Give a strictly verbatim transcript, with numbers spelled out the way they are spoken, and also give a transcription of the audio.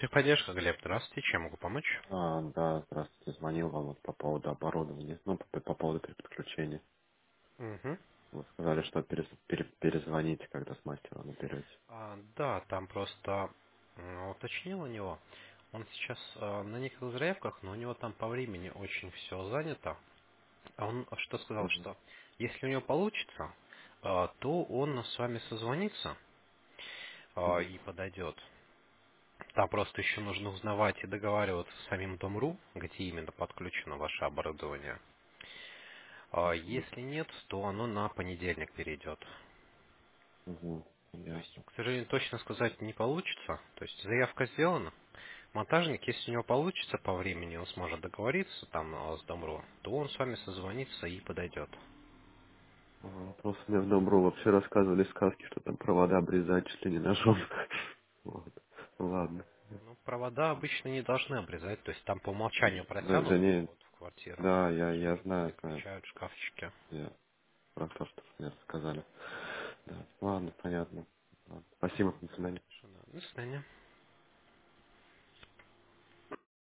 Техподдержка, Глеб, здравствуйте, чем могу помочь? А, да, здравствуйте, звонил вам вот по поводу оборудования, ну, по, по поводу переподключения. Мгм. Вы сказали, что перез- пере- перезвоните, когда с мастером наберете. А, да, там просто м, уточнил у него. Он сейчас а, на некоторых заявках, но у него там по времени очень все занято. А он что сказал, Угу, что если у него получится, а, то он с вами созвонится а, угу, и подойдет. Там просто еще нужно узнавать и договариваться с самим Дом.ру, где именно подключено ваше оборудование. А если нет, то оно на понедельник перейдет. угу, То есть, ясно. к сожалению, точно сказать не получится. То есть заявка сделана. Монтажник, если у него получится по времени, он сможет договориться там а, с Домру, то он с вами созвонится и подойдет. Ага, просто мне в Добру вообще рассказывали сказки, что там провода обрезать чуть ли не ножом. Вот. Ладно. Ну, провода обычно не должны обрезать, то есть там по умолчанию Да, да протянут не, вход в квартиру. да, я, я Просто знаю про это. переключают шкафчики. Я про то, что мне рассказали. Да, ладно, понятно. Ладно. Спасибо, до свидания. Хорошо, да. До свидания.